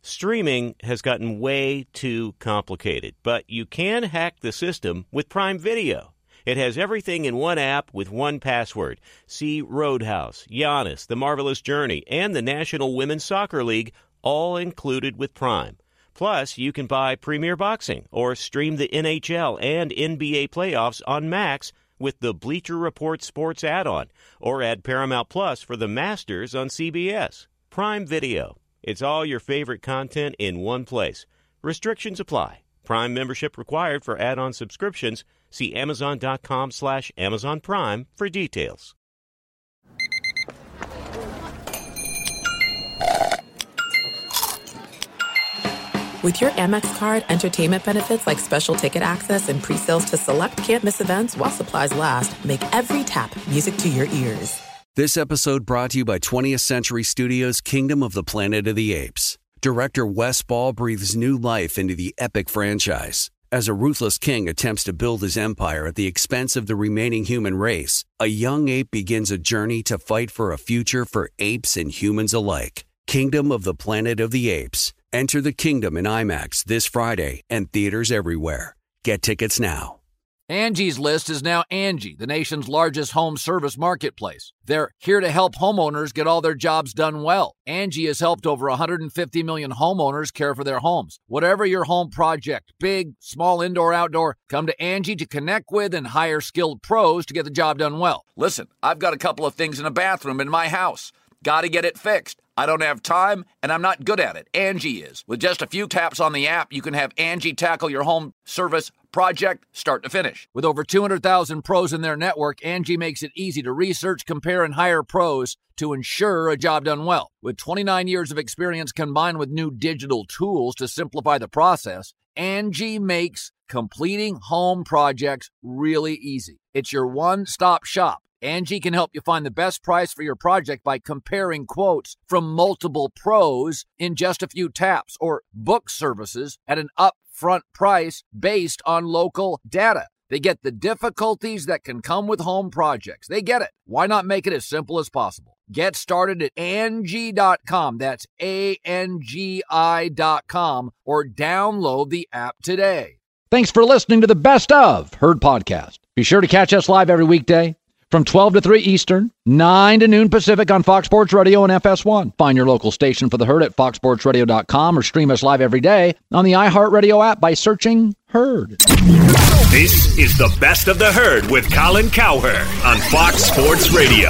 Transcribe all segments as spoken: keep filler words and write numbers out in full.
Streaming has gotten way too complicated, but you can hack the system with Prime Video. It has everything in one app with one password. See Roadhouse, Giannis, The Marvelous Journey, and the National Women's Soccer League, all included with Prime. Plus, you can buy Premier Boxing or stream the N H L and N B A playoffs on Max with the Bleacher Report Sports add-on, or add Paramount Plus for the Masters on C B S. Prime Video. It's all your favorite content in one place. Restrictions apply. Prime membership required for add-on subscriptions. See Amazon.com slash Amazon Prime for details. With your Amex card, entertainment benefits like special ticket access and pre-sales to select can't-miss events while supplies last make every tap music to your ears. This episode brought to you by twentieth Century Studios' Kingdom of the Planet of the Apes. Director Wes Ball breathes new life into the epic franchise. As a ruthless king attempts to build his empire at the expense of the remaining human race, a young ape begins a journey to fight for a future for apes and humans alike. Kingdom of the Planet of the Apes. Enter the kingdom in IMAX this Friday and theaters everywhere. Get tickets now. Angie's List is now Angie, the nation's largest home service marketplace. They're here to help homeowners get all their jobs done well. Angie has helped over one hundred fifty million homeowners care for their homes. Whatever your home project, big, small, indoor, outdoor, come to Angie to connect with and hire skilled pros to get the job done well. Listen, I've got a couple of things in a bathroom in my house. Got to get it fixed. I don't have time, and I'm not good at it. Angie is. With just a few taps on the app, you can have Angie tackle your home service project start to finish. With over two hundred thousand pros in their network, Angie makes it easy to research, compare, and hire pros to ensure a job done well. With twenty-nine years of experience combined with new digital tools to simplify the process, Angie makes completing home projects really easy. It's your one-stop shop. Angie can help you find the best price for your project by comparing quotes from multiple pros in just a few taps, or book services at an upfront price based on local data. They get the difficulties that can come with home projects. They get it. Why not make it as simple as possible? Get started at Angie dot com. That's A N G I dot com, or download the app today. Thanks for listening to the Best of Herd Podcast. Be sure to catch us live every weekday from twelve to three Eastern, nine to noon Pacific on Fox Sports Radio and F S one. Find your local station for The Herd at fox sports radio dot com, or stream us live every day on the iHeartRadio app by searching Herd. This is the Best of the Herd with Colin Cowherd on Fox Sports Radio.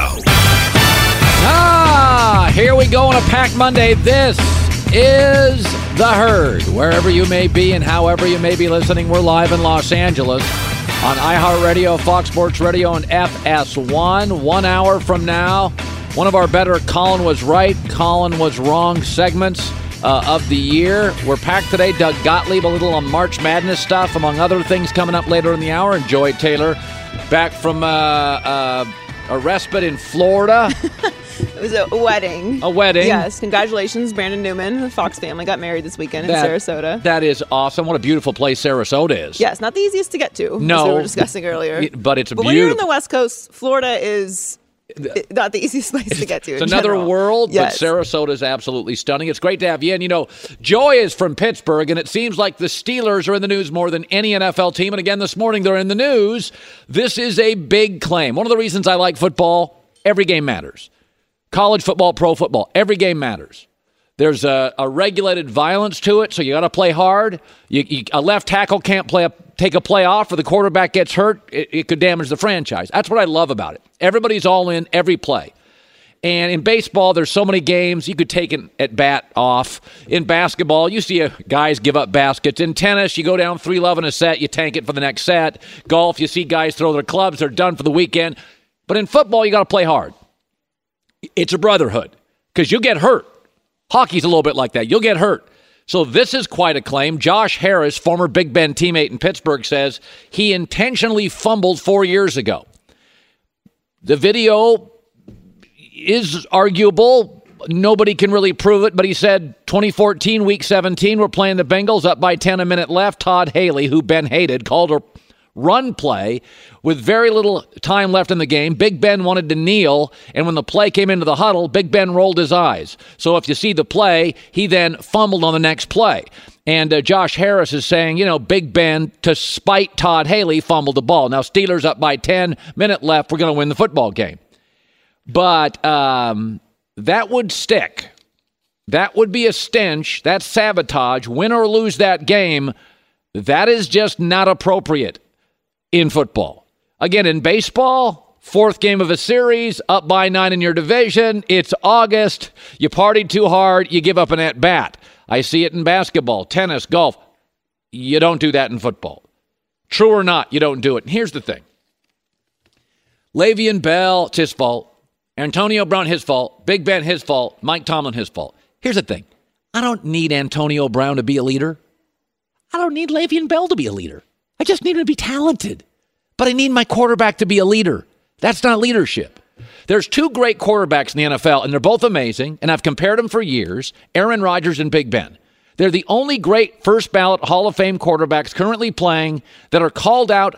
Ah, here we go on a packed Monday. This is The Herd. Wherever you may be and however you may be listening, we're live in Los Angeles on iHeartRadio, Fox Sports Radio, and F S one. One hour from now, one of our better Colin was right, Colin was wrong segments uh, of the year. We're packed today. Doug Gottlieb, a little on March Madness stuff, among other things coming up later in the hour. And Joy Taylor, back from uh, uh, a respite in Florida. It was a wedding. A wedding. Yes. Congratulations, Brandon Newman. The Fox family got married this weekend that, in Sarasota. That is awesome. What a beautiful place Sarasota is. Yes, not the easiest to get to, no, as we were discussing earlier. But it's a but beautiful. When you're in the West Coast, Florida is not the easiest place to get to. It's another general. world, yes. But Sarasota is absolutely stunning. It's great to have you. And, you know, Joy is from Pittsburgh, and it seems like the Steelers are in the news more than any N F L team. And again, this morning they're in the news. This is a big claim. One of the reasons I like football, every game matters. College football, pro football, every game matters. There's a, a regulated violence to it, so you got to play hard. You, you, a left tackle can't play a, take a play off, or the quarterback gets hurt. It, it could damage the franchise. That's what I love about it. Everybody's all in every play. And in baseball, there's so many games you could take an at bat off. In basketball, you see guys give up baskets. In tennis, you go down three love in a set, you tank it for the next set. Golf, you see guys throw their clubs, they're done for the weekend. But in football, you got to play hard. It's a brotherhood, because you'll get hurt. Hockey's a little bit like that. You'll get hurt. So this is quite a claim. Josh Harris, former Big Ben teammate in Pittsburgh, says he intentionally fumbled four years ago. The video is arguable. Nobody can really prove it, but he said twenty fourteen, week seventeen, we're playing the Bengals up by ten, a minute left. Todd Haley, who Ben hated, called a run play with very little time left in the game. Big Ben wanted to kneel, and when the play came into the huddle, Big Ben rolled his eyes. So if you see the play, he then fumbled on the next play. And uh, Josh Harris is saying, you know, Big Ben, to spite Todd Haley, fumbled the ball. Now, Steelers up by ten, minute left, we're going to win the football game. But um, that would stick. That would be a stench. That's sabotage. Win or lose that game, that is just not appropriate in football. Again, in baseball, fourth game of a series, up by nine in your division. It's August. You partied too hard. You give up an at-bat. I see it in basketball, tennis, golf. You don't do that in football. True or not, you don't do it. And here's the thing. Le'Veon Bell, it's his fault. Antonio Brown, his fault. Big Ben, his fault. Mike Tomlin, his fault. Here's the thing. I don't need Antonio Brown to be a leader. I don't need Le'Veon Bell to be a leader. I just need him to be talented. But I need my quarterback to be a leader. That's not leadership. There's two great quarterbacks in the N F L, and they're both amazing, and I've compared them for years, Aaron Rodgers and Big Ben. They're the only great first-ballot Hall of Fame quarterbacks currently playing that are called out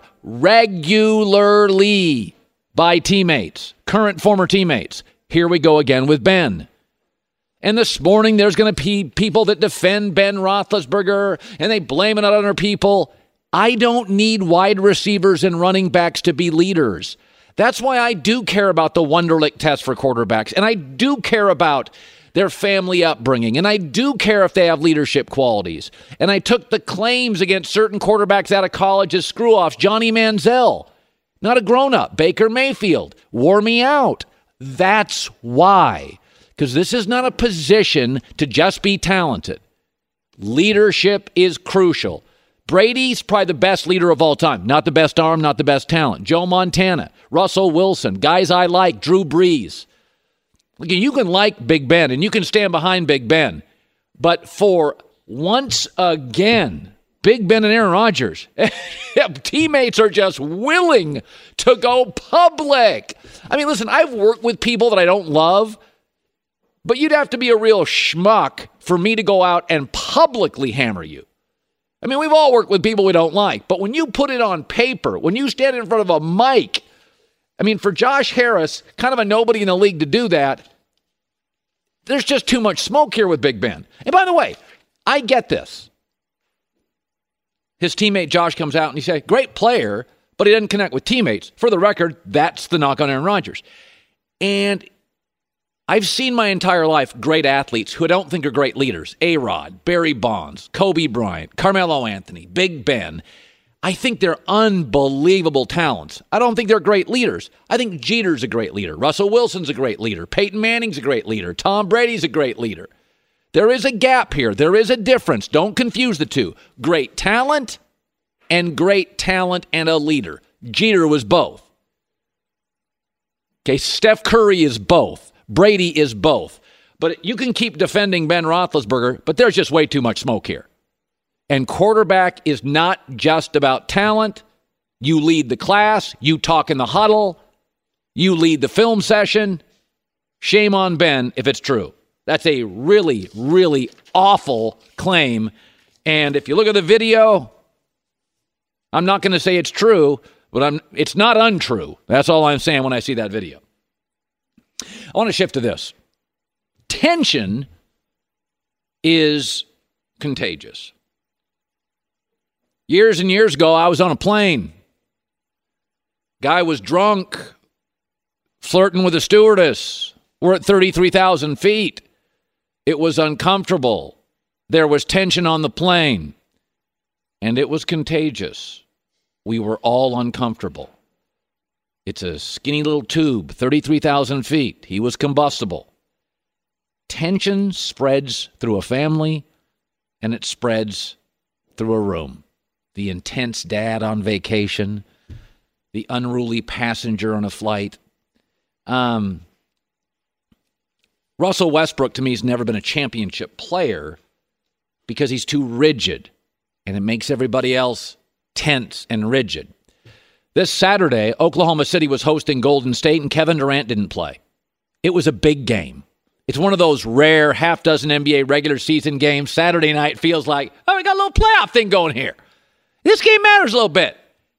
regularly by teammates, current former teammates. Here we go again with Ben. And this morning, there's going to be people that defend Ben Roethlisberger, and they blame it on other people. I don't need wide receivers and running backs to be leaders. That's why I do care about the Wonderlic test for quarterbacks, and I do care about their family upbringing, and I do care if they have leadership qualities. And I took the claims against certain quarterbacks out of college as screw-offs. Johnny Manziel, not a grown-up. Baker Mayfield, wore me out. That's why. Because this is not a position to just be talented. Leadership is crucial. Brady's probably the best leader of all time. Not the best arm, not the best talent. Joe Montana, Russell Wilson, guys I like, Drew Brees. Look, you can like Big Ben, and you can stand behind Big Ben. But for once again, Big Ben and Aaron Rodgers, teammates are just willing to go public. I mean, listen, I've worked with people that I don't love, but you'd have to be a real schmuck for me to go out and publicly hammer you. I mean, we've all worked with people we don't like, but when you put it on paper, when you stand in front of a mic, I mean, for Josh Harris, kind of a nobody in the league to do that, there's just too much smoke here with Big Ben. And by the way, I get this. His teammate Josh comes out and he says, great player, but he doesn't connect with teammates. For the record, that's the knock on Aaron Rodgers. And I've seen my entire life great athletes who I don't think are great leaders. A-Rod, Barry Bonds, Kobe Bryant, Carmelo Anthony, Big Ben. I think they're unbelievable talents. I don't think they're great leaders. I think Jeter's a great leader. Russell Wilson's a great leader. Peyton Manning's a great leader. Tom Brady's a great leader. There is a gap here. There is a difference. Don't confuse the two. Great talent and great talent and a leader. Jeter was both. Okay, Steph Curry is both. Brady is both. But you can keep defending Ben Roethlisberger, but there's just way too much smoke here. And quarterback is not just about talent. You lead the class. You talk in the huddle. You lead the film session. Shame on Ben if it's true. That's a really, really awful claim. And if you look at the video, I'm not going to say it's true, but I'm, it's not untrue. That's all I'm saying when I see that video. I want to shift to this. Tension is contagious. Years and years ago, I was on a plane. Guy was drunk, flirting with a stewardess. We're at thirty-three thousand feet. It was uncomfortable. There was tension on the plane. And it was contagious. We were all uncomfortable. It's a skinny little tube, thirty-three thousand feet. He was combustible. Tension spreads through a family, and it spreads through a room. The intense dad on vacation, the unruly passenger on a flight. Um, Russell Westbrook, to me, has never been a championship player because he's too rigid, and it makes everybody else tense and rigid. This Saturday, Oklahoma City was hosting Golden State, and Kevin Durant didn't play. It was a big game. It's one of those rare half-dozen N B A regular season games. Saturday night feels like, oh, we got a little playoff thing going here. This game matters a little bit.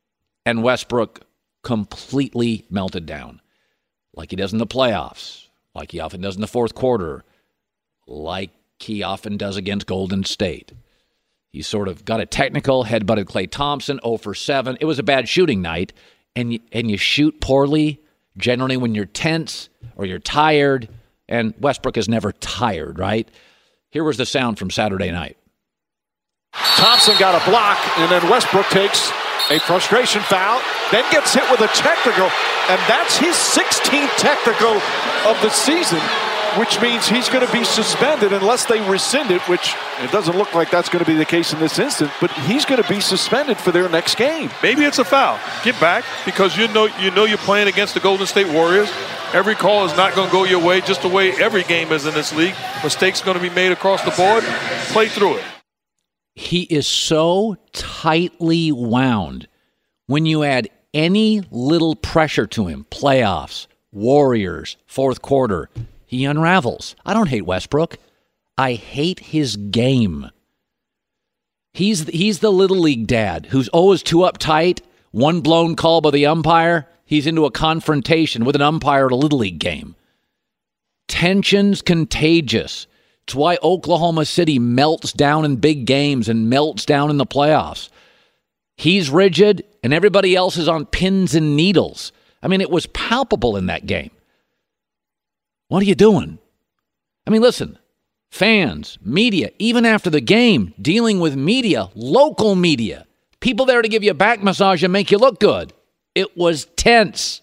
and Westbrook completely melted down, like he does in the playoffs, like he often does in the fourth quarter, like he often does against Golden State. He sort of got a technical, headbutted Klay Thompson, zero for seven. It was a bad shooting night, and you, and you shoot poorly generally when you're tense or you're tired, and Westbrook is never tired, right? Here was the sound from Saturday night. Thompson got a block, and then Westbrook takes a frustration foul, then gets hit with a technical, and that's his sixteenth technical of the season, which means he's going to be suspended unless they rescind it, which it doesn't look like that's going to be the case in this instance, but he's going to be suspended for their next game. Maybe it's a foul. Get back, because you know you know you're playing against the Golden State Warriors. Every call is not going to go your way, just the way every game is in this league. Mistakes are going to be made across the board. Play through it. He is so tightly wound. When you add any little pressure to him, playoffs, Warriors, fourth quarter, he unravels. I don't hate Westbrook. I hate his game. He's he's the little league dad who's always too uptight. One blown call by the umpire, he's into a confrontation with an umpire at a little league game. Tension's contagious. It's why Oklahoma City melts down in big games and melts down in the playoffs. He's rigid, and everybody else is on pins and needles. I mean, it was palpable in that game. What are you doing? I mean, listen, fans, media, even after the game, dealing with media, local media, people there to give you a back massage and make you look good. It was tense.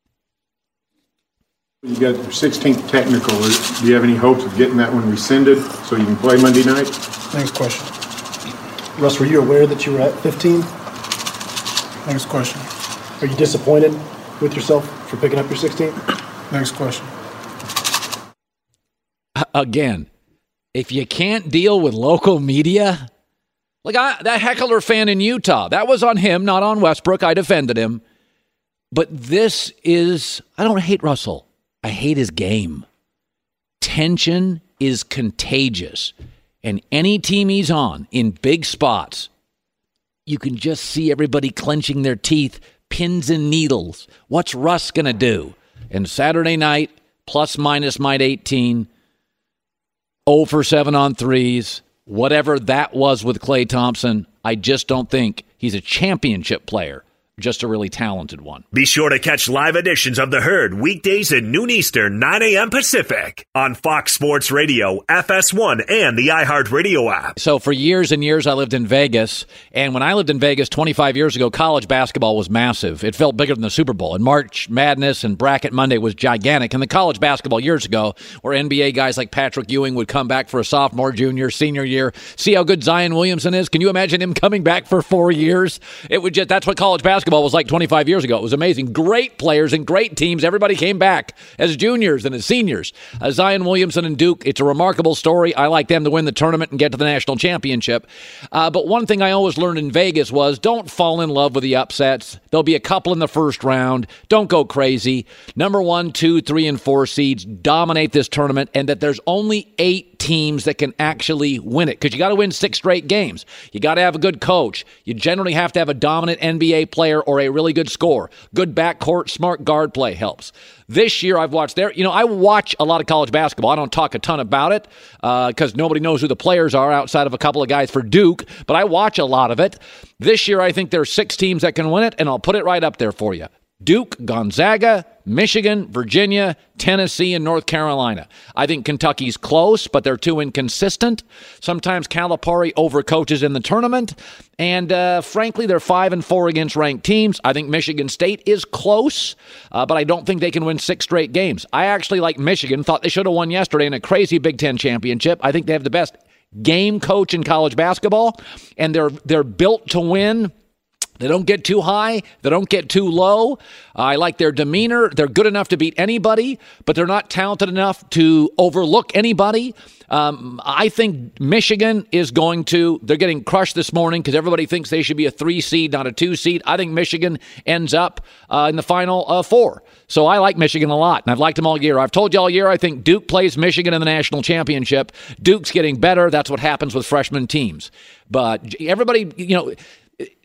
You got your sixteenth technical. Do you have any hopes of getting that one rescinded so you can play Monday night? Next question. Russ, were you aware that you were at fifteen? Next question. Are you disappointed with yourself for picking up your sixteenth? Next question. Again, if you can't deal with local media, like I, that heckler fan in Utah, that was on him, not on Westbrook. I defended him. But this is, I don't hate Russell. I hate his game. Tension is contagious. And any team he's on in big spots, you can just see everybody clenching their teeth, pins and needles. What's Russ going to do? And Saturday night, plus minus might eighteen, zero for seven on threes, whatever that was with Klay Thompson, I just don't think he's a championship player. Just a really talented one. Be sure to catch live editions of The Herd weekdays at noon Eastern, nine a.m. Pacific on Fox Sports Radio, F S one, and the iHeartRadio app. So for years and years, I lived in Vegas. And when I lived in Vegas twenty-five years ago, college basketball was massive. It felt bigger than the Super Bowl. And March Madness and Bracket Monday was gigantic. And the college basketball years ago, where N B A guys like Patrick Ewing would come back for a sophomore, junior, senior year. See how good Zion Williamson is? Can you imagine him coming back for four years? It would just, that's what college basketball was like twenty-five years ago. It was amazing. Great players and great teams. Everybody came back as juniors and as seniors. Uh, Zion Williamson and Duke, it's a remarkable story. I like them to win the tournament and get to the national championship. Uh, but one thing I always learned in Vegas was don't fall in love with the upsets. There'll be a couple in the first round. Don't go crazy. Number one, two, three, and four seeds dominate this tournament, and that there's only eight teams that can actually win it, because you got to win six straight games. You got to have a good coach. You generally have to have a dominant N B A player or a really good scorer. Good backcourt, smart guard play helps. This year I've watched there, you know, I watch a lot of college basketball. I don't talk a ton about it because uh, nobody knows who the players are outside of a couple of guys for Duke, but I watch a lot of it. This year I think there are six teams that can win it, and I'll put it right up there for you. Duke, Gonzaga, Michigan, Virginia, Tennessee, and North Carolina. I think Kentucky's close, but they're too inconsistent. Sometimes Calipari overcoaches in the tournament. And uh, frankly, they're five and four against ranked teams. I think Michigan State is close, uh, but I don't think they can win six straight games. I actually like Michigan. Thought they should have won yesterday in a crazy Big Ten championship. I think they have the best game coach in college basketball, and they're they're built to win. They don't get too high. They don't get too low. Uh, I like their demeanor. They're good enough to beat anybody, but they're not talented enough to overlook anybody. Um, I think Michigan is going to, they're getting crushed this morning because everybody thinks they should be a three seed, not a two seed. I think Michigan ends up uh, in the final uh, four. So I like Michigan a lot, and I've liked them all year. I've told you all year I think Duke plays Michigan in the national championship. Duke's getting better. That's what happens with freshman teams. But everybody, you know,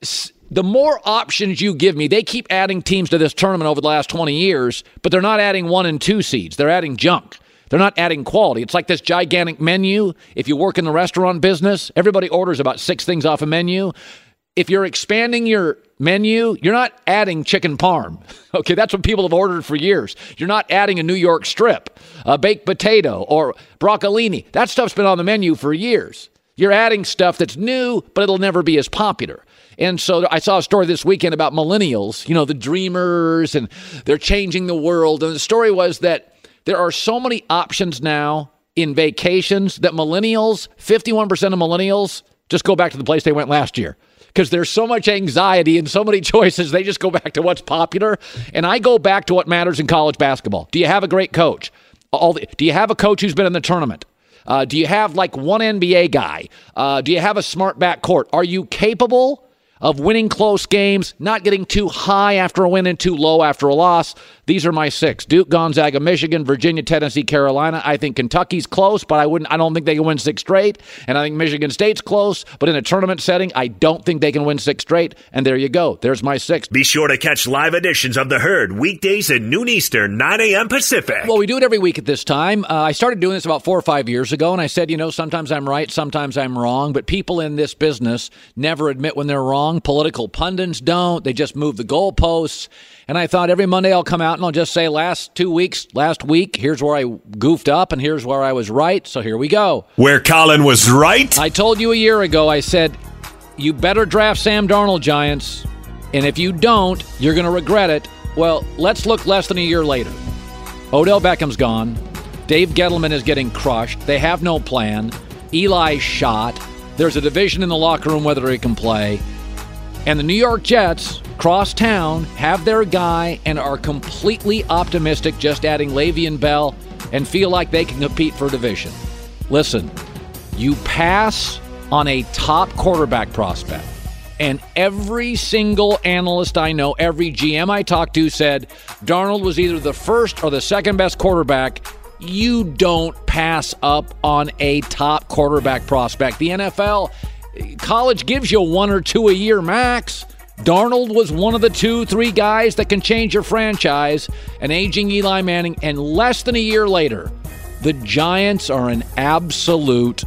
the more options you give me, they keep adding teams to this tournament over the last twenty years, but they're not adding one and two seeds. They're adding junk. They're not adding quality. It's like this gigantic menu. If you work in the restaurant business, everybody orders about six things off a menu. If you're expanding your menu, you're not adding chicken parm. Okay, that's what people have ordered for years. You're not adding a New York strip, a baked potato, or broccolini. That stuff's been on the menu for years. You're adding stuff that's new, but it'll never be as popular. And so I saw a story this weekend about millennials, you know, the dreamers, and they're changing the world. And the story was that there are so many options now in vacations that millennials, fifty-one percent of millennials, just go back to the place they went last year. Because there's so much anxiety and so many choices, they just go back to what's popular. And I go back to what matters in college basketball. Do you have a great coach? All the, do you have a coach who's been in the tournament? Uh, do you have like one N B A guy? Uh, do you have a smart backcourt? Are you capable of winning close games, not getting too high after a win and too low after a loss? These are my six. Duke, Gonzaga, Michigan, Virginia, Tennessee, Carolina. I think Kentucky's close, but I wouldn't. I don't think they can win six straight. And I think Michigan State's close, but in a tournament setting, I don't think they can win six straight. And there you go. There's my six. Be sure to catch live editions of The Herd weekdays at noon Eastern, nine a.m. Pacific. Well, we do it every week at this time. Uh, I started doing this about four or five years ago, and I said, you know, sometimes I'm right, sometimes I'm wrong, but people in this business never admit when they're wrong. Political pundits don't. They just move the goalposts. And I thought every Monday I'll come out and I'll just say last two weeks, last week, here's where I goofed up and here's where I was right. So here we go. Where Colin was right? I told you a year ago, I said, you better draft Sam Darnold, Giants. And if you don't, you're going to regret it. Well, let's look less than a year later. Odell Beckham's gone. Dave Gettleman is getting crushed. They have no plan. Eli's shot. There's a division in the locker room whether he can play. And the New York Jets, cross town, have their guy and are completely optimistic, just adding Le'Veon Bell, and feel like they can compete for a division. Listen, you pass on a top quarterback prospect, and every single analyst I know, every G M I talked to said Darnold was either the first or the second best quarterback. You don't pass up on a top quarterback prospect. The N F L, college gives you one or two a year max. Darnold was one of the two, three guys that can change your franchise. An aging Eli Manning, and less than a year later, the Giants are an absolute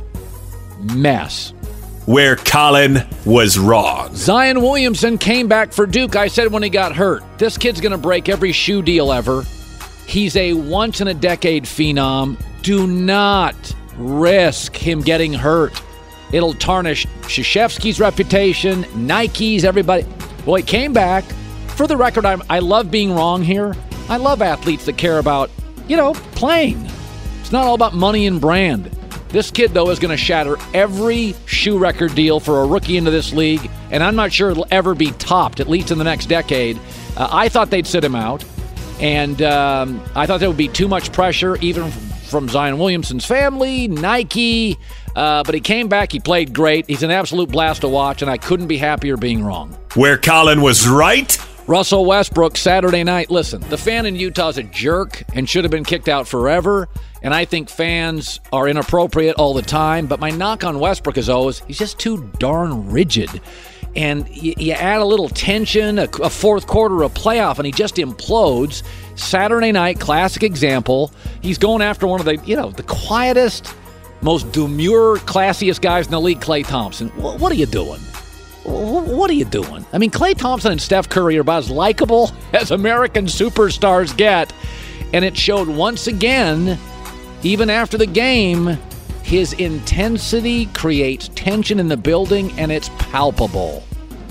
mess. Where Colin was wrong. Zion Williamson came back for Duke. I said when he got hurt, this kid's going to break every shoe deal ever. He's a once-in-a-decade phenom. Do not risk him getting hurt. It'll tarnish Krzyzewski's reputation, Nike's, everybody. Well, he came back. For the record, I'm, I love being wrong here. I love athletes that care about, you know, playing. It's not all about money and brand. This kid, though, is going to shatter every shoe record deal for a rookie into this league, and I'm not sure it'll ever be topped, at least in the next decade. Uh, I thought they'd sit him out, and um, I thought there would be too much pressure, even from Zion Williamson's family, Nike, uh, but he came back, he played great. He's an absolute blast to watch, and I couldn't be happier being wrong. Where Colin was right? Russell Westbrook, Saturday night. Listen, the fan in Utah is a jerk and should have been kicked out forever, and I think fans are inappropriate all the time, but my knock on Westbrook is always, he's just too darn rigid. And you, you add a little tension, a, a fourth quarter, a playoff, and he just implodes. Saturday night, classic example. He's going after one of the, you know, the quietest, most demure, classiest guys in the league, Klay Thompson. What, what are you doing? What are you doing? I mean, Klay Thompson and Steph Curry are about as likable as American superstars get. And it showed once again, even after the game, his intensity creates tension in the building, and it's palpable.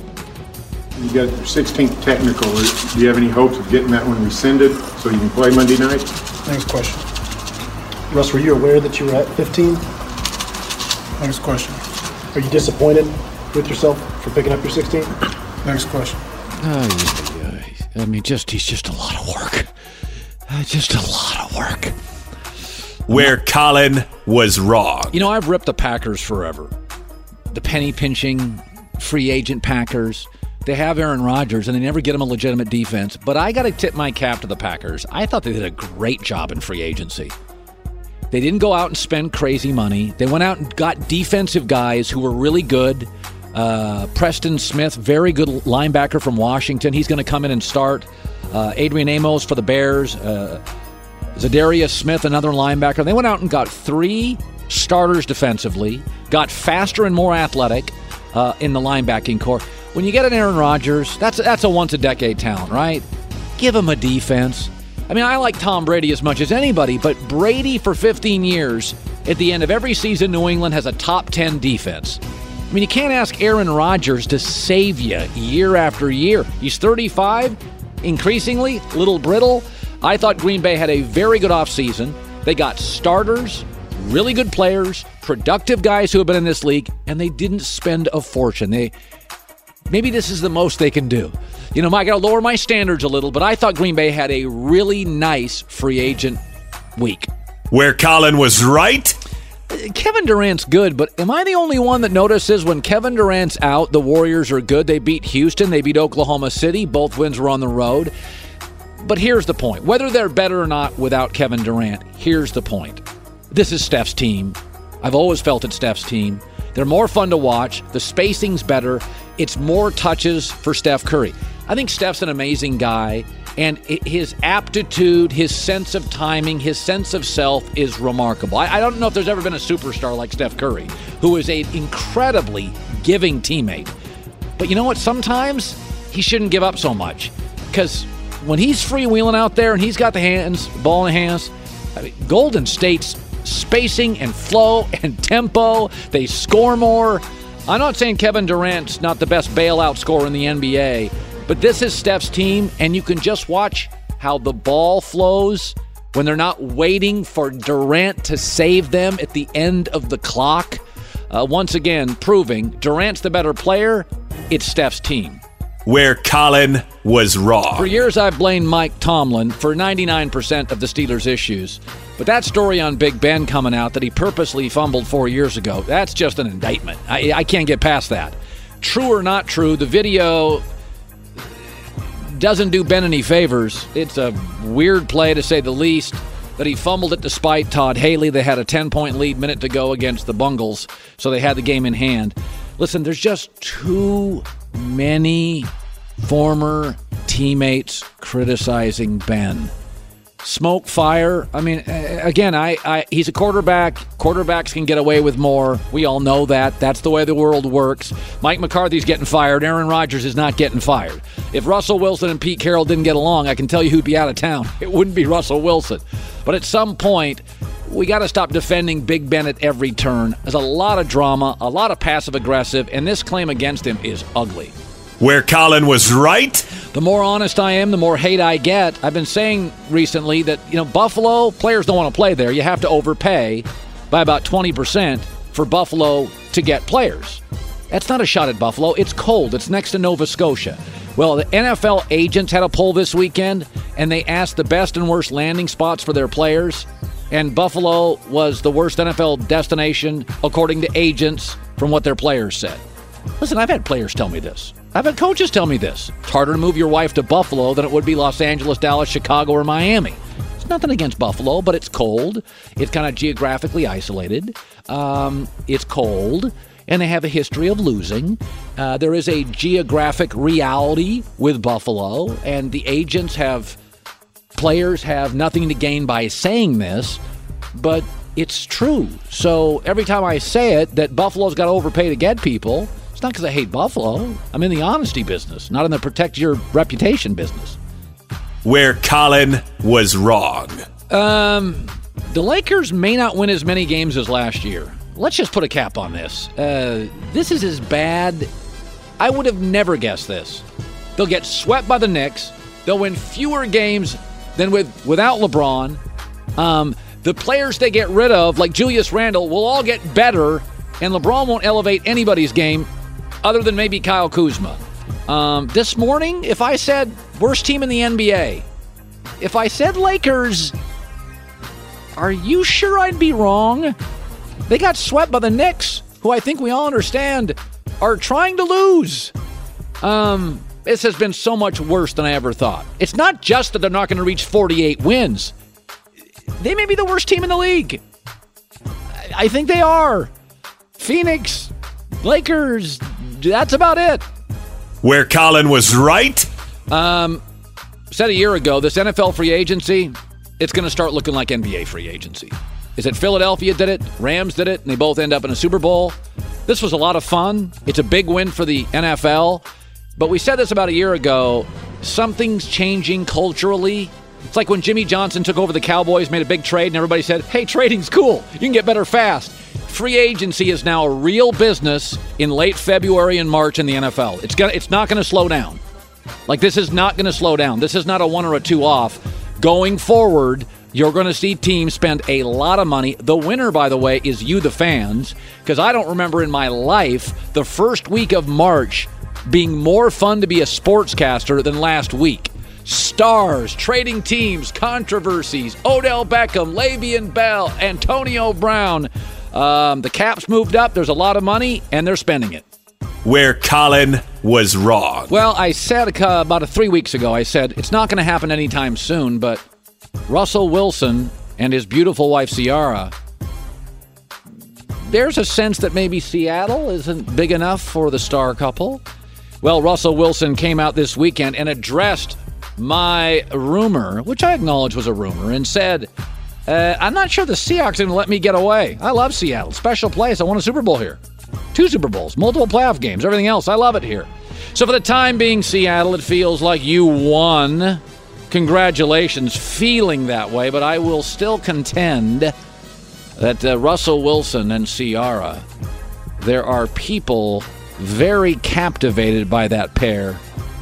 You got your sixteenth technical. Do you have any hopes of getting that one rescinded so you can play Monday night? Next question. Russ, were you aware that you were at fifteen? Next question. Are you disappointed with yourself for picking up your sixteen? Next question. Oh, yeah, yeah. I mean, just he's just a lot of work. Uh, just a lot of work. Where Colin was wrong. You know, I've ripped the Packers forever. The penny-pinching, free agent Packers. They have Aaron Rodgers, and they never get him a legitimate defense. But I got to tip my cap to the Packers. I thought they did a great job in free agency. They didn't go out and spend crazy money. They went out and got defensive guys who were really good. Uh, Preston Smith, very good linebacker from Washington. He's going to come in and start. Uh, Adrian Amos for the Bears. Uh, Zadarius Smith, another linebacker. They went out and got three starters defensively, got faster and more athletic uh, in the linebacking core. When you get an Aaron Rodgers, that's, that's a once-a-decade talent, right? Give him a defense. I mean, I like Tom Brady as much as anybody, but Brady for fifteen years, at the end of every season, New England has a top ten defense. I mean, you can't ask Aaron Rodgers to save you year after year. He's thirty-five, increasingly a little brittle. I thought Green Bay had a very good offseason. They got starters, really good players, productive guys who have been in this league, and they didn't spend a fortune. They maybe this is the most they can do. You know, I got to lower my standards a little, but I thought Green Bay had a really nice free agent week. Where Colin was right? Kevin Durant's good, but am I the only one that notices when Kevin Durant's out, the Warriors are good? They beat Houston. They beat Oklahoma City. Both wins were on the road. But here's the point. Whether they're better or not without Kevin Durant, here's the point. This is Steph's team. I've always felt it's Steph's team. They're more fun to watch. The spacing's better. It's more touches for Steph Curry. I think Steph's an amazing guy. And his aptitude, his sense of timing, his sense of self is remarkable. I, I don't know if there's ever been a superstar like Steph Curry, who is an incredibly giving teammate. But you know what? Sometimes he shouldn't give up so much. Because when he's freewheeling out there and he's got the hands, ball in the hands, I mean, Golden State's spacing and flow and tempo, they score more. I'm not saying Kevin Durant's not the best bailout scorer in the N B A, but this is Steph's team, and you can just watch how the ball flows when they're not waiting for Durant to save them at the end of the clock. Uh, once again, proving Durant's the better player. It's Steph's team. Where Colin was wrong. For years, I've blamed Mike Tomlin for ninety-nine percent of the Steelers' issues. But that story on Big Ben coming out that he purposely fumbled four years ago, that's just an indictment. I, I can't get past that. True or not true, the video doesn't do Ben any favors. It's a weird play, to say the least, that he fumbled it despite Todd Haley. They had a ten-point lead, minute to go against the Bungles, so they had the game in hand. Listen, there's just too many former teammates criticizing Ben. Smoke, fire. I mean, again, I, I he's a quarterback. Quarterbacks can get away with more. We all know that. That's the way the world works. Mike McCarthy's getting fired. Aaron Rodgers is not getting fired. If Russell Wilson and Pete Carroll didn't get along, I can tell you who'd be out of town. It wouldn't be Russell Wilson. But at some point, we got to stop defending Big Ben at every turn. There's a lot of drama, a lot of passive-aggressive, and this claim against him is ugly. Where Colin was right? The more honest I am, the more hate I get. I've been saying recently that, you know, Buffalo, players don't want to play there. You have to overpay by about twenty percent for Buffalo to get players. That's not a shot at Buffalo. It's cold. It's next to Nova Scotia. Well, the N F L agents had a poll this weekend, and they asked the best and worst landing spots for their players. And Buffalo was the worst N F L destination, according to agents, from what their players said. Listen, I've had players tell me this. I've had coaches tell me this. It's harder to move your wife to Buffalo than it would be Los Angeles, Dallas, Chicago, or Miami. It's nothing against Buffalo, but it's cold. It's kind of geographically isolated. Um, it's cold, and they have a history of losing. Uh, there is a geographic reality with Buffalo, and the agents have, players have nothing to gain by saying this, but it's true. So every time I say it, that Buffalo's got to overpay to get people, it's not because I hate Buffalo. I'm in the honesty business, not in the protect your reputation business. Where Colin was wrong. Um, the Lakers may not win as many games as last year. Let's just put a cap on this. Uh, this is as bad. I would have never guessed this. They'll get swept by the Knicks. They'll win fewer games than with without LeBron. Um, the players they get rid of, like Julius Randle, will all get better, and LeBron won't elevate anybody's game other than maybe Kyle Kuzma. Um, this morning, if I said worst team in the N B A, if I said Lakers, are you sure I'd be wrong? They got swept by the Knicks, who I think we all understand are trying to lose. Um, this has been so much worse than I ever thought. It's not just that they're not going to reach forty-eight wins. They may be the worst team in the league. I think they are. Phoenix, Lakers, that's about it. Where Colin was right? Um, said a year ago, this N F L free agency, it's going to start looking like N B A free agency. Is it Philadelphia did it, Rams did it, and they both end up in a Super Bowl? This was a lot of fun. It's a big win for the N F L. But we said this about a year ago. Something's changing culturally. It's like when Jimmy Johnson took over the Cowboys, made a big trade, and everybody said, hey, trading's cool. You can get better fast. Free agency is now a real business in late February and March in the N F L. It's gonna, it's not going to slow down. Like, this is not going to slow down. This is not a one or a two off. Going forward, you're going to see teams spend a lot of money. The winner, by the way, is you, the fans, because I don't remember in my life the first week of March being more fun to be a sportscaster than last week. Stars, trading teams, controversies, Odell Beckham, Le'Veon Bell, Antonio Brown. Um, the Caps moved up. There's a lot of money, and they're spending it. Where Colin was wrong. Well, I said uh, about a three weeks ago, I said it's not going to happen anytime soon, but Russell Wilson and his beautiful wife, Ciara, there's a sense that maybe Seattle isn't big enough for the star couple. Well, Russell Wilson came out this weekend and addressed my rumor, which I acknowledge was a rumor, and said, uh, I'm not sure the Seahawks are going to let me get away. I love Seattle. Special place. I won a Super Bowl here. Two Super Bowls, multiple playoff games, everything else. I love it here. So for the time being, Seattle, it feels like you won. Congratulations, feeling that way, but I will still contend that uh, Russell Wilson and Ciara, there are people very captivated by that pair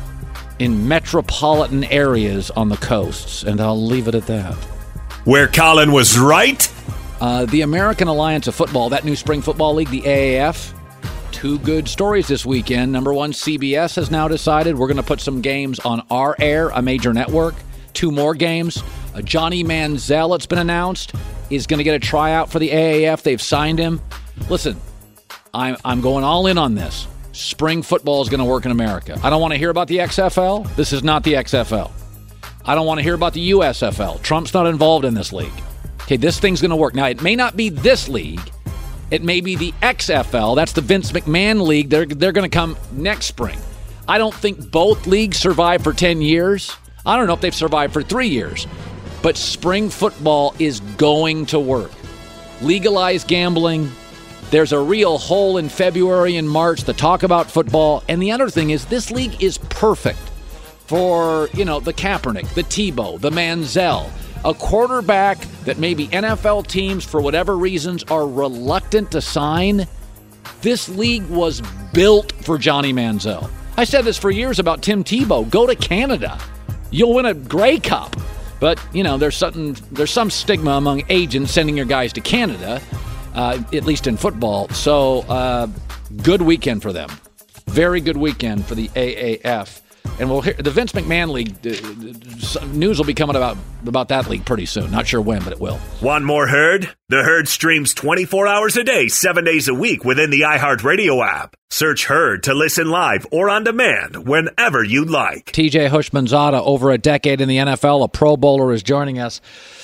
in metropolitan areas on the coasts, and I'll leave it at that. Where Colin was right? Uh, the American Alliance of Football, that new spring football league, the A A F, two good stories this weekend. Number one, C B S has now decided we're going to put some games on our air, a major network. Two more games. Uh, Johnny Manziel, it's been announced, is going to get a tryout for the A A F. They've signed him. Listen, I'm, I'm going all in on this. Spring football is going to work in America. I don't want to hear about the X F L. This is not the X F L. I don't want to hear about the U S F L. Trump's not involved in this league. Okay, this thing's going to work. Now, it may not be this league. It may be the X F L. That's the Vince McMahon league. They're, they're going to come next spring. I don't think both leagues survive for ten years. I don't know if they've survived for three years. But spring football is going to work. Legalize gambling. There's a real hole in February and March to talk about football. And the other thing is this league is perfect for, you know, the Kaepernick, the Tebow, the Manziel, a quarterback that maybe N F L teams, for whatever reasons, are reluctant to sign. This league was built for Johnny Manziel. I said this for years about Tim Tebow. Go to Canada. You'll win a Grey Cup. But, you know, there's something, there's some stigma among agents sending your guys to Canada, uh, at least in football. So, uh, good weekend for them. Very good weekend for the A A F. And we'll hear the Vince McMahon League. Uh, news will be coming about about that league pretty soon. Not sure when, but it will. Want more Herd? The Herd streams twenty-four hours a day, seven days a week within the iHeartRadio app. Search Herd to listen live or on demand whenever you like. T J Houshmandzadeh, over a decade in the N F L, a Pro Bowler, is joining us.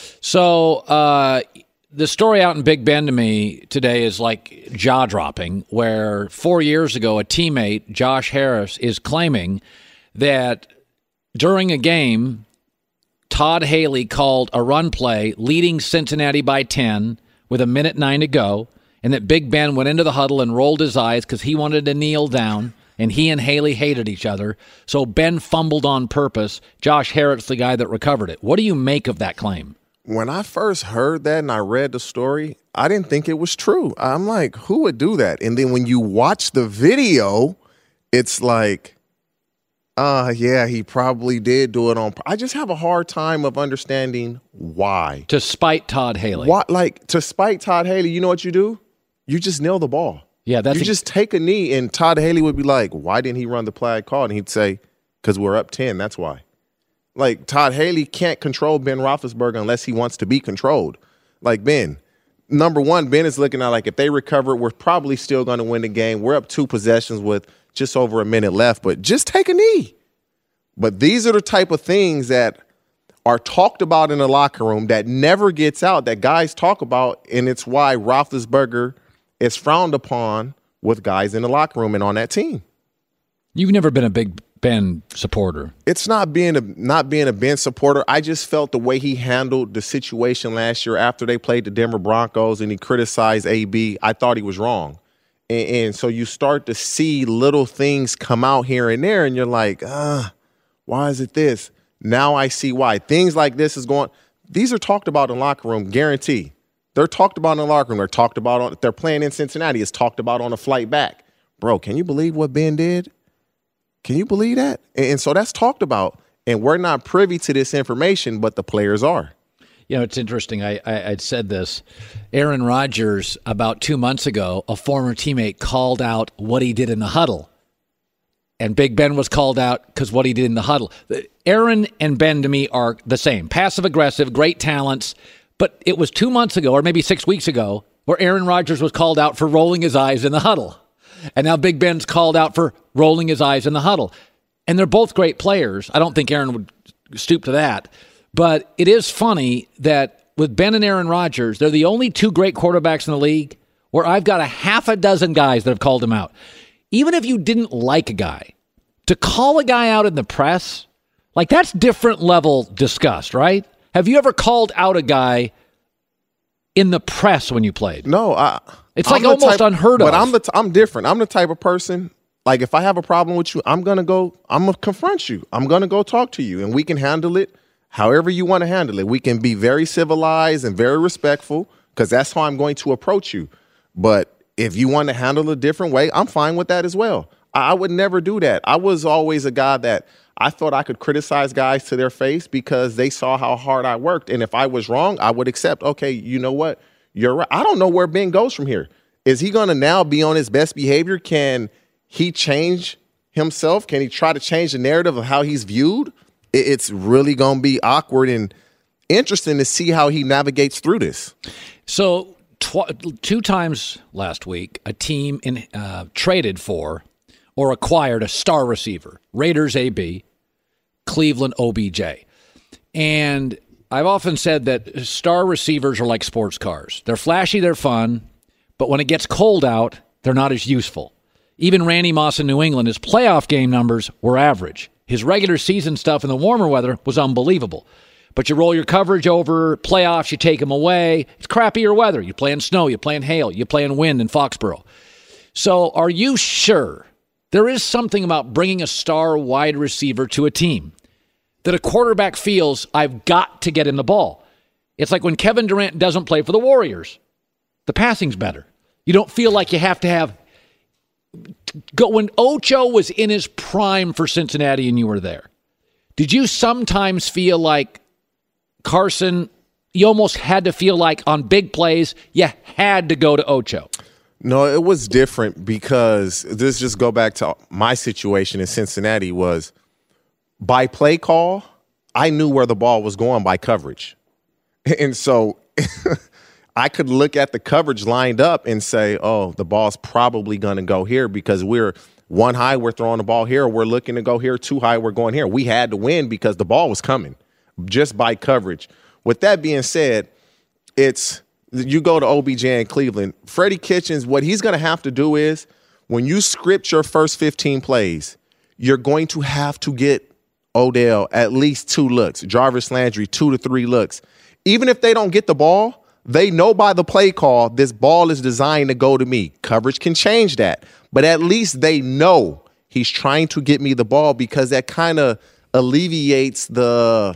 So uh, the story out in Big Bend to me today is like jaw-dropping, where four years ago a teammate, Josh Harris, is claiming that during a game, Todd Haley called a run play leading Cincinnati by ten with a minute nine to go, and that Big Ben went into the huddle and rolled his eyes because he wanted to kneel down, and he and Haley hated each other. So Ben fumbled on purpose. Josh Harris, the guy that recovered it. What do you make of that claim? When I first heard that and I read the story, I didn't think it was true. I'm like, who would do that? And then when you watch the video, it's like, Uh, yeah, he probably did do it on. I just have a hard time of understanding why. To spite Todd Haley. What, like, to spite Todd Haley, you know what you do? You just nail the ball. Yeah, that's You a- just take a knee, and Todd Haley would be like, why didn't he run the play I called? And he'd say, because we're up ten, that's why. Like, Todd Haley can't control Ben Roethlisberger unless he wants to be controlled. Like, Ben, number one, Ben is looking at, like, if they recover, we're probably still going to win the game. We're up two possessions with just over a minute left, but just take a knee. But these are the type of things that are talked about in the locker room that never gets out, that guys talk about, and it's why Roethlisberger is frowned upon with guys in the locker room and on that team. You've never been a Big Ben supporter. It's not being a not being a Ben supporter. I just felt the way he handled the situation last year after they played the Denver Broncos and he criticized A B, I thought he was wrong. And, and so you start to see little things come out here and there, and you're like, ah, why is it this? Now I see why. Things like this is going – these are talked about in the locker room, guarantee. They're talked about in the locker room. They're talked about on – they're playing in Cincinnati. It's talked about on the flight back. Bro, can you believe what Ben did? Can you believe that? And, and so that's talked about, and we're not privy to this information, but the players are. You know, it's interesting. I, I I'd said this. Aaron Rodgers, about two months ago, a former teammate called out what he did in the huddle. And Big Ben was called out because what he did in the huddle. Aaron and Ben, to me, are the same. Passive-aggressive, great talents. But it was two months ago, or maybe six weeks ago, where Aaron Rodgers was called out for rolling his eyes in the huddle. And now Big Ben's called out for rolling his eyes in the huddle. And they're both great players. I don't think Aaron would stoop to that. But it is funny that with Ben and Aaron Rodgers, they're the only two great quarterbacks in the league where I've got a half a dozen guys that have called him out. Even if you didn't like a guy, to call a guy out in the press, like that's different level disgust, right? Have you ever called out a guy in the press when you played? No. I, it's like almost type, unheard of. But I'm, the t- I'm different. I'm the type of person, like if I have a problem with you, I'm going to go, I'm going to confront you. I'm going to go talk to you, and we can handle it however you want to handle it. We can be very civilized and very respectful because that's how I'm going to approach you. But if you want to handle it a different way, I'm fine with that as well. I, I would never do that. I was always a guy that I thought I could criticize guys to their face because they saw how hard I worked. And if I was wrong, I would accept, okay, you know what? You're right. I don't know where Ben goes from here. Is he going to now be on his best behavior? Can he change himself? Can he try to change the narrative of how he's viewed? It's really going to be awkward and interesting to see how he navigates through this. So tw- two times last week, a team in, uh, traded for or acquired a star receiver. Raiders A B, Cleveland O B J. And I've often said that star receivers are like sports cars. They're flashy, they're fun, but when it gets cold out, they're not as useful. Even Randy Moss in New England, his playoff game numbers were average. His regular season stuff in the warmer weather was unbelievable. But you roll your coverage over, playoffs, you take them away. It's crappier weather. You play in snow, you play in hail, you play in wind in Foxborough. So are you sure there is something about bringing a star wide receiver to a team that a quarterback feels, I've got to get in the ball? It's like when Kevin Durant doesn't play for the Warriors. The passing's better. You don't feel like you have to have Go, when Ocho was in his prime for Cincinnati and you were there, did you sometimes feel like Carson, you almost had to feel like on big plays, you had to go to Ocho? No, it was different because this just go back to my situation in Cincinnati was by play call, I knew where the ball was going by coverage. And so I could look at the coverage lined up and say, oh, the ball's probably going to go here because we're one high, we're throwing the ball here. We're looking to go here. Two high, we're going here. We had to win because the ball was coming just by coverage. With that being said, it's you go to O B J in Cleveland. Freddie Kitchens, what he's going to have to do is when you script your first fifteen plays, you're going to have to get Odell at least two looks, Jarvis Landry two to three looks. Even if they don't get the ball, they know by the play call, this ball is designed to go to me. Coverage can change that. But at least they know he's trying to get me the ball because that kind of alleviates the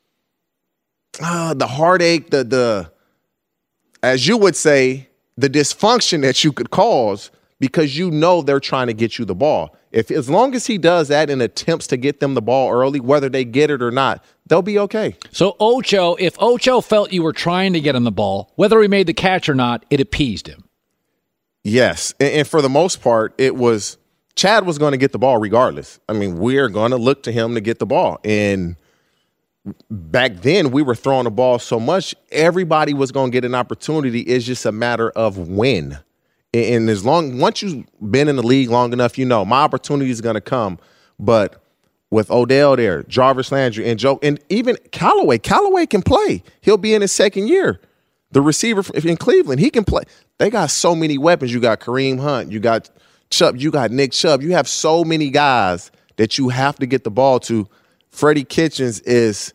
uh, the heartache, the, the, as you would say, the dysfunction that you could cause because you know they're trying to get you the ball. If as long as he does that and attempts to get them the ball early, whether they get it or not, they'll be okay. So Ocho, if Ocho felt you were trying to get him the ball, whether he made the catch or not, it appeased him. Yes, and, and for the most part, it was Chad was going to get the ball regardless. I mean, we're going to look to him to get the ball. And back then, we were throwing the ball so much, everybody was going to get an opportunity. It's just a matter of when. And as long once you've been in the league long enough, you know my opportunity is going to come. But with Odell there, Jarvis Landry, and Joe, and even Callaway, Callaway can play. He'll be in his second year. The receiver in Cleveland, he can play. They got so many weapons. You got Kareem Hunt. You got Chubb. You got Nick Chubb. You have so many guys that you have to get the ball to. Freddie Kitchens is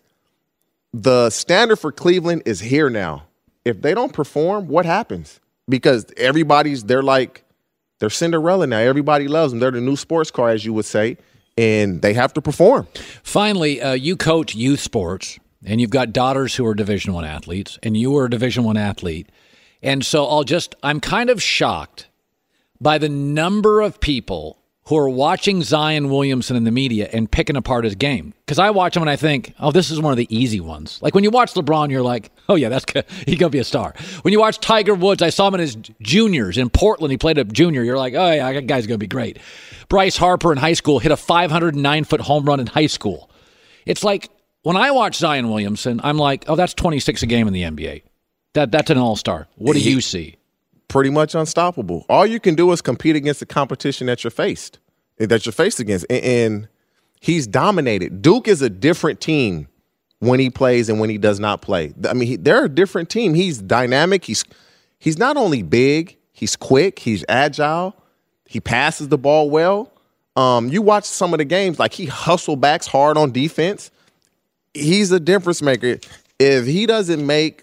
the standard for Cleveland is here now. If they don't perform, what happens? Because everybody's, they're like, they're Cinderella now. Everybody loves them. They're the new sports car, as you would say, and they have to perform. Finally, uh, you coach youth sports, and you've got daughters who are Division One athletes, and you are a Division One athlete. And so I'll just, I'm kind of shocked by the number of people who are watching Zion Williamson in the media and picking apart his game. Because I watch him and I think, oh, this is one of the easy ones. Like when you watch LeBron, you're like, oh, yeah, that's good. He's going to be a star. When you watch Tiger Woods, I saw him in his juniors. In Portland, he played a junior. You're like, oh, yeah, that guy's going to be great. Bryce Harper in high school hit a five hundred nine foot home run in high school. It's like when I watch Zion Williamson, I'm like, oh, that's twenty-six a game in the N B A. That That's an all-star. What do he, you see? Pretty much unstoppable. All you can do is compete against the competition that you're faced, that you're faced against. And, and he's dominated. Duke is a different team when he plays and when he does not play. I mean, he, they're a different team. He's dynamic. He's he's not only big, he's quick, he's agile. He passes the ball well. Um, you watch some of the games, like he hustle backs hard on defense. He's a difference maker. If he doesn't make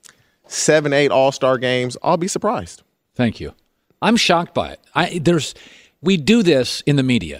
seven, eight all-star games, I'll be surprised. Thank you. I'm shocked by it. I there's we do this in the media.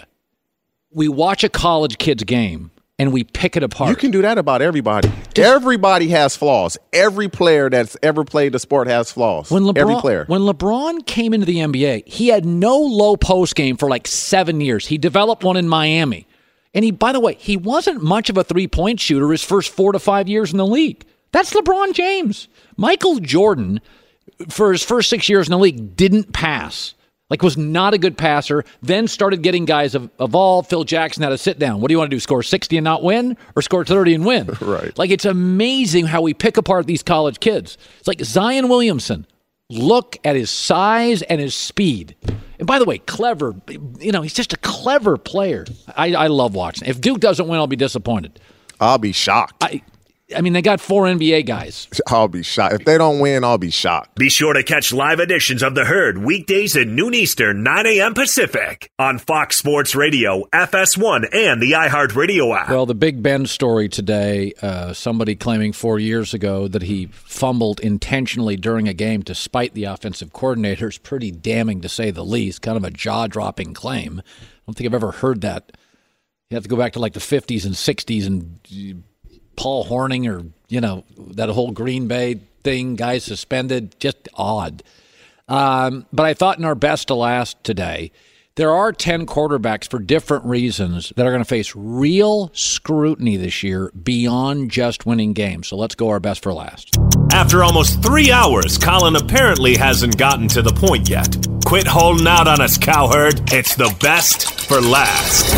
We watch a college kid's game and we pick it apart. You can do that about everybody. Just, everybody has flaws. Every player that's ever played the sport has flaws. When LeBron, Every player. When LeBron came into the N B A, he had no low post game for like seven years. He developed one in Miami. And he, by the way, he wasn't much of a three-point shooter his first four to five years in the league. That's LeBron James. Michael Jordan, for his first six years in the league, didn't pass. Like, was not a good passer, then started getting guys evolved. Phil Jackson had to sit down. What do you want to do, score sixty and not win, or score thirty and win? Right. Like, it's amazing how we pick apart these college kids. It's like Zion Williamson. Look at his size and his speed. And by the way, clever. You know, he's just a clever player. I, I love watching. If Duke doesn't win, I'll be disappointed. I'll be shocked. I I mean, they got four N B A guys. I'll be shocked. If they don't win, I'll be shocked. Be sure to catch live editions of The Herd weekdays at noon Eastern, nine a.m. Pacific on Fox Sports Radio, F S one, and the iHeartRadio app. Well, the Big Ben story today, uh, somebody claiming four years ago that he fumbled intentionally during a game to spite the offensive coordinator is pretty damning, to say the least. Kind of a jaw-dropping claim. I don't think I've ever heard that. You have to go back to like the fifties and sixties and Paul Horning, or, you know, that whole Green Bay thing, guys suspended, just odd. Um, but I thought in our best to last today, there are ten quarterbacks for different reasons that are going to face real scrutiny this year beyond just winning games. So let's go our best for last. After almost three hours, Colin apparently hasn't gotten to the point yet. Quit holding out on us, Cowherd. It's the best for last.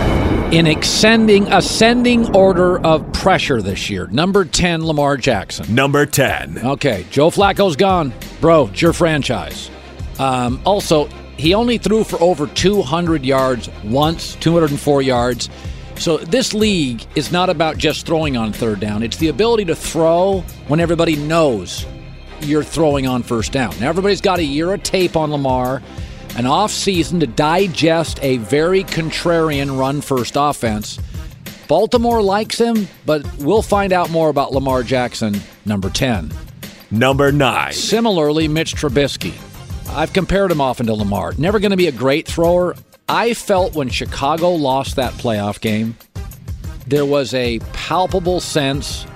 In ascending, ascending order of pressure this year, number ten, Lamar Jackson. Number ten. Okay, Joe Flacco's gone. Bro, it's your franchise. Um, also, he only threw for over two hundred yards once, two hundred four yards. So this league is not about just throwing on third down. It's the ability to throw when everybody knows you're throwing on first down. Now, everybody's got a year of tape on Lamar, an off-season to digest a very contrarian run-first offense. Baltimore likes him, but we'll find out more about Lamar Jackson, number ten. Number nine. Similarly, Mitch Trubisky. I've compared him often to Lamar. Never going to be a great thrower. I felt when Chicago lost that playoff game, there was a palpable sense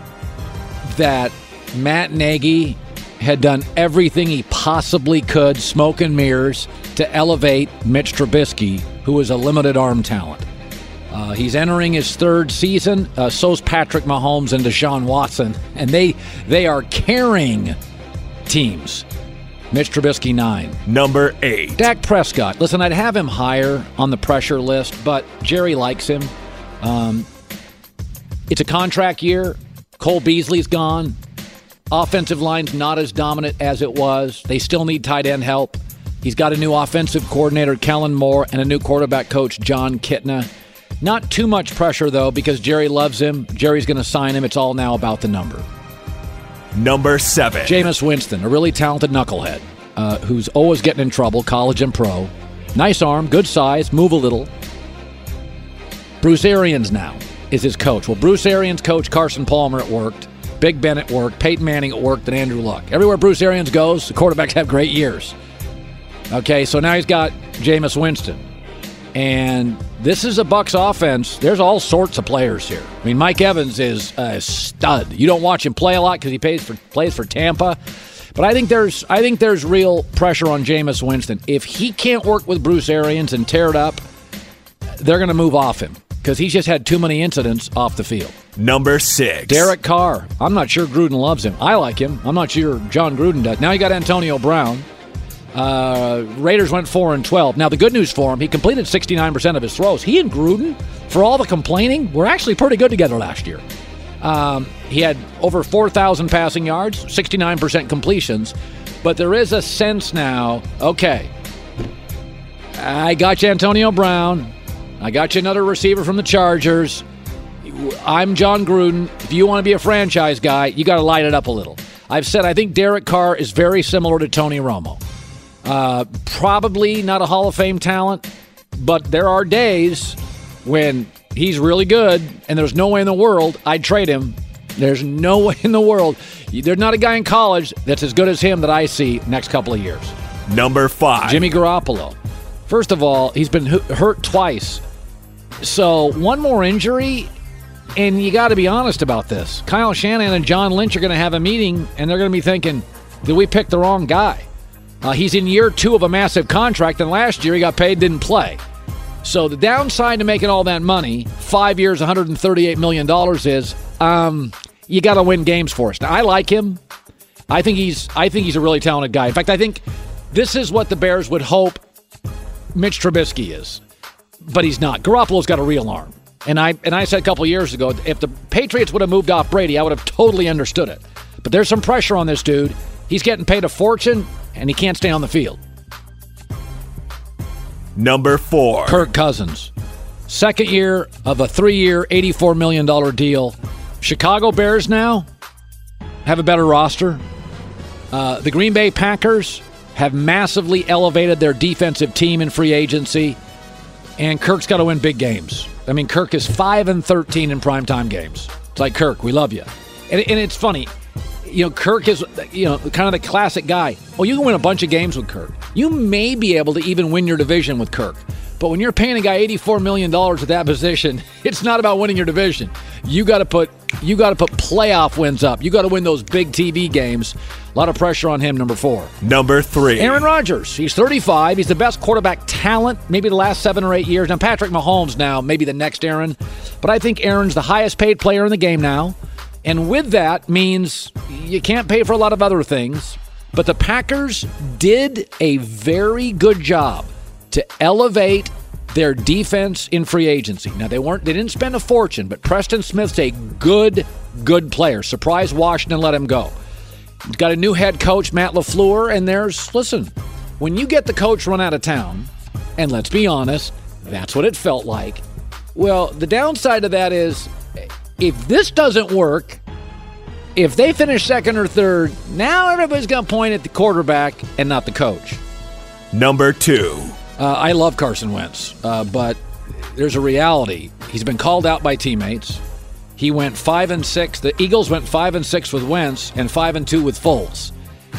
that Matt Nagy had done everything he possibly could, smoke and mirrors, to elevate Mitch Trubisky, who is a limited arm talent. Uh, he's entering his third season. Uh, so's Patrick Mahomes and Deshaun Watson, and they they are carrying teams. Mitch Trubisky, nine. Number eight. Dak Prescott. Listen, I'd have him higher on the pressure list, but Jerry likes him. Um, it's a contract year. Cole Beasley's gone. Offensive line's not as dominant as it was. They still need tight end help. He's got a new offensive coordinator, Kellen Moore, and a new quarterback coach, John Kitna. Not too much pressure, though, because Jerry loves him. Jerry's going to sign him. It's all now about the number. Number seven. Jameis Winston, a really talented knucklehead uh, who's always getting in trouble, college and pro. Nice arm, good size, move a little. Bruce Arians now is his coach. Well, Bruce Arians coached Carson Palmer, it worked. Big Ben at work. Peyton Manning at work. And Andrew Luck. Everywhere Bruce Arians goes, the quarterbacks have great years. Okay, so now he's got Jameis Winston. And this is a Bucs offense. There's all sorts of players here. I mean, Mike Evans is a stud. You don't watch him play a lot because he plays for, plays for Tampa. But I think there's I think there's real pressure on Jameis Winston. If he can't work with Bruce Arians and tear it up, they're going to move off him because he's just had too many incidents off the field. Number six. Derek Carr. I'm not sure Gruden loves him. I like him. I'm not sure John Gruden does. Now you got Antonio Brown. Uh, Raiders went four and twelve. Now the good news for him, he completed sixty-nine percent of his throws. He and Gruden, for all the complaining, were actually pretty good together last year. Um, he had over four thousand passing yards, sixty-nine percent completions. But there is a sense now, okay, I got you Antonio Brown. I got you another receiver from the Chargers. I'm John Gruden. If you want to be a franchise guy, you got to light it up a little. I've said I think Derek Carr is very similar to Tony Romo. Uh, probably not a Hall of Fame talent, but there are days when he's really good and there's no way in the world I'd trade him. There's no way in the world. There's not a guy in college that's as good as him that I see next couple of years. Number five. Jimmy Garoppolo. First of all, he's been hurt twice. So one more injury, and you got to be honest about this. Kyle Shanahan and John Lynch are going to have a meeting, and they're going to be thinking, did we pick the wrong guy? Uh, he's in year two of a massive contract, and last year he got paid, didn't play. So the downside to making all that money, five years, one hundred thirty-eight million dollars, is um, you got to win games for us. Now, I like him. I think he's I think he's a really talented guy. In fact, I think this is what the Bears would hope Mitch Trubisky is. But he's not. Garoppolo's got a real arm. And I and I said a couple years ago, if the Patriots would have moved off Brady, I would have totally understood it. But there's some pressure on this dude. He's getting paid a fortune, and he can't stay on the field. Number four. Kirk Cousins. Second year of a three-year, eighty-four million dollars deal. Chicago Bears now have a better roster. Uh, the Green Bay Packers have massively elevated their defensive team in free agency. And Kirk's got to win big games. I mean, Kirk is five and thirteen in primetime games. It's like, Kirk, we love you. And, and it's funny. You know, Kirk is, you know, kind of the classic guy. Well, you can win a bunch of games with Kirk. You may be able to even win your division with Kirk. But when you're paying a guy eighty-four million dollars at that position, it's not about winning your division. You got to put you got to put playoff wins up. You got to win those big T V games. A lot of pressure on him, number four. Number three. Aaron Rodgers. He's thirty-five. He's the best quarterback talent maybe the last seven or eight years. Now, Patrick Mahomes now, maybe the next Aaron. But I think Aaron's the highest paid player in the game now. And with that means you can't pay for a lot of other things. But the Packers did a very good job to elevate their defense in free agency. Now, they weren't they didn't spend a fortune, but Preston Smith's a good, good player. Surprised Washington let him go. Got a new head coach, Matt LaFleur, and there's, listen, when you get the coach run out of town, and let's be honest, that's what it felt like. Well, the downside of that is, if this doesn't work, if they finish second or third, now everybody's going to point at the quarterback and not the coach. Number two. Uh, I love Carson Wentz, uh, but there's a reality. He's been called out by teammates. He went five and six. The Eagles went five and six with Wentz and five and two with Foles.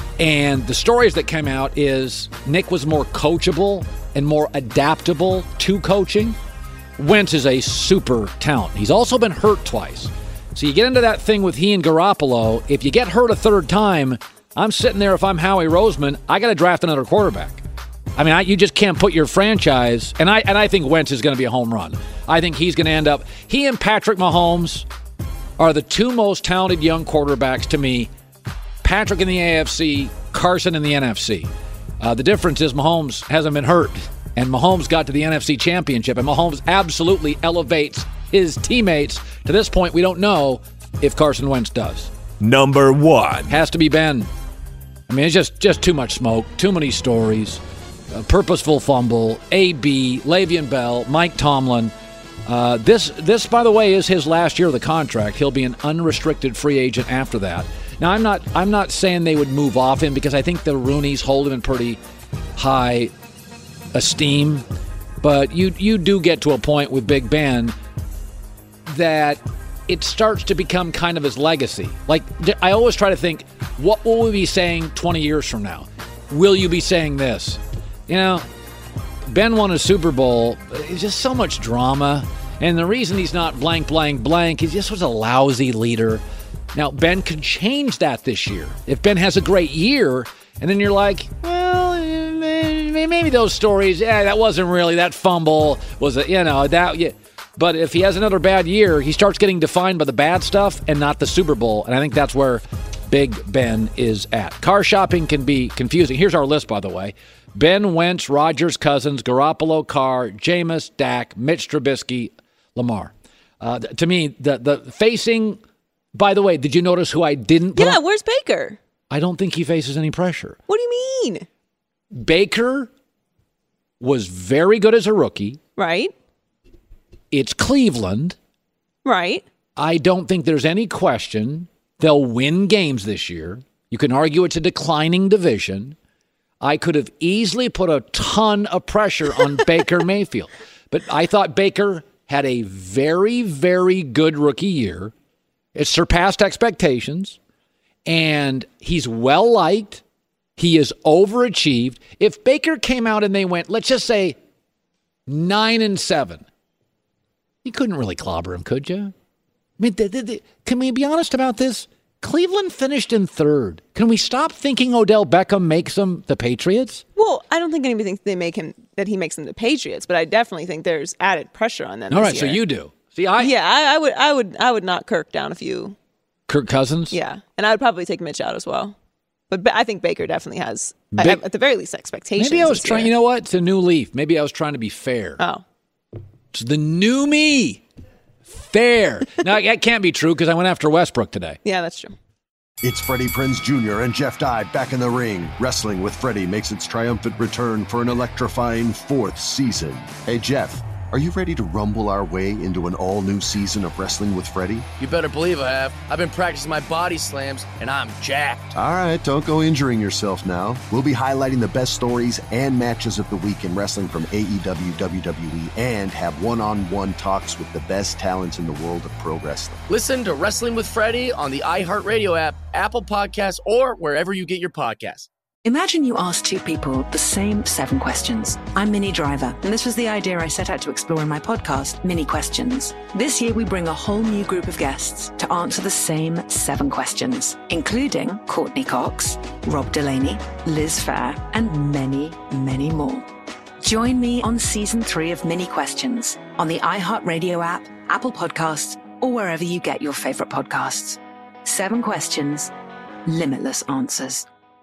And the stories that came out is Nick was more coachable and more adaptable to coaching. Wentz is a super talent. He's also been hurt twice. So you get into that thing with he and Garoppolo. If you get hurt a third time, I'm sitting there, if I'm Howie Roseman, I got to draft another quarterback. I mean, I, you just can't put your franchise, and I and I think Wentz is going to be a home run. I think he's going to end up, he and Patrick Mahomes are the two most talented young quarterbacks to me. Patrick in the A F C, Carson in the N F C. Uh, the difference is Mahomes hasn't been hurt, and Mahomes got to the N F C Championship, and Mahomes absolutely elevates his teammates. To this point, we don't know if Carson Wentz does. Number one. Has to be Ben. I mean, it's just, just too much smoke, too many stories. A purposeful fumble, A B, Le'Veon Bell, Mike Tomlin. Uh, this, this, by the way, is his last year of the contract. He'll be an unrestricted free agent after that. Now, I'm not I'm not saying they would move off him because I think the Rooneys hold him in pretty high esteem. But you you do get to a point with Big Ben that it starts to become kind of his legacy. Like, I always try to think, what will we be saying twenty years from now? Will you be saying this? You know, Ben won a Super Bowl. It's just so much drama. And the reason he's not blank, blank, blank, he just was a lousy leader. Now, Ben could change that this year. If Ben has a great year, and then you're like, well, maybe those stories, yeah, that wasn't really, that fumble was, a, you know, that, yeah. But if he has another bad year, he starts getting defined by the bad stuff and not the Super Bowl. And I think that's where Big Ben is at. Car shopping can be confusing. Here's our list, by the way. Ben Wentz, Rodgers, Cousins, Garoppolo, Carr, Jameis, Dak, Mitch Trubisky, Lamar. Uh, to me, the the facing, by the way, did you notice who I didn't put Yeah, on? where's Baker? I don't think he faces any pressure. What do you mean? Baker was very good as a rookie. Right. It's Cleveland. Right. I don't think there's any question they'll win games this year. You can argue it's a declining division. I could have easily put a ton of pressure on Baker Mayfield. But I thought Baker had a very, very good rookie year. It surpassed expectations. And he's well-liked. He is overachieved. If Baker came out and they went, let's just say, nine and seven, you couldn't really clobber him, could you? I mean, th- th- th- can we be honest about this? Cleveland finished in third. Can we stop thinking Odell Beckham makes them the Patriots? Well, I don't think anybody thinks they make him that he makes them the Patriots, but I definitely think there's added pressure on them. All this right, year. so you do. See, I yeah, I, I would, I would, I would knock Kirk down a few. Kirk Cousins. Yeah, and I would probably take Mitch out as well. But I think Baker definitely has, Big, at the very least, expectations. Maybe I was this trying. year. You know what? It's a new leaf. Maybe I was trying to be fair. Oh, it's the new me. Fair. Now that can't be true because I went after Westbrook today. Yeah, that's true. It's Freddie Prinze Junior and Jeff Dye back in the ring. Wrestling with Freddie makes its triumphant return for an electrifying fourth season. Hey, Jeff, are you ready to rumble our way into an all-new season of Wrestling with Freddie? You better believe I have. I've been practicing my body slams, and I'm jacked. All right, don't go injuring yourself now. We'll be highlighting the best stories and matches of the week in wrestling from A E W, W W E, and have one-on-one talks with the best talents in the world of pro wrestling. Listen to Wrestling with Freddie on the iHeartRadio app, Apple Podcasts, or wherever you get your podcasts. Imagine you ask two people the same seven questions. I'm Minnie Driver, and this was the idea I set out to explore in my podcast, Mini Questions. This year, we bring a whole new group of guests to answer the same seven questions, including Courtney Cox, Rob Delaney, Liz Phair, and many, many more. Join me on season three of Mini Questions on the iHeartRadio app, Apple Podcasts, or wherever you get your favorite podcasts. Seven questions, limitless answers.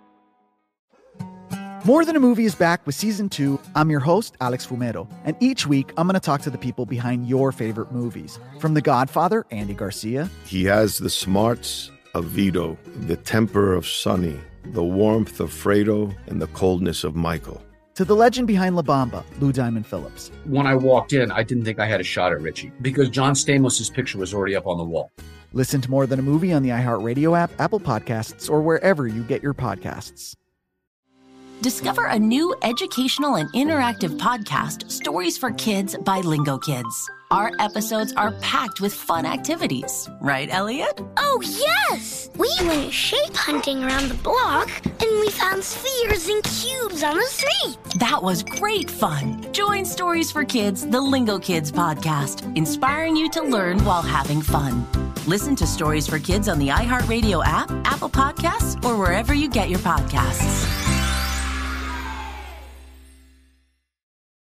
More Than a Movie is back with Season two. I'm your host, Alex Fumero, and each week I'm going to talk to the people behind your favorite movies. From The Godfather, Andy Garcia. He has the smarts of Vito, the temper of Sonny, the warmth of Fredo, and the coldness of Michael. To the legend behind La Bamba, Lou Diamond Phillips. When I walked in, I didn't think I had a shot at Richie because John Stamos' picture was already up on the wall. Listen to More Than a Movie on the iHeartRadio app, Apple Podcasts, or wherever you get your podcasts. Discover a new educational and interactive podcast, Stories for Kids by Lingo Kids. Our episodes are packed with fun activities. Right, Elliot? Oh, yes! We went shape hunting around the block, and we found spheres and cubes on the street. That was great fun. Join Stories for Kids, the Lingo Kids podcast, inspiring you to learn while having fun. Listen to Stories for Kids on the iHeartRadio app, Apple Podcasts, or wherever you get your podcasts.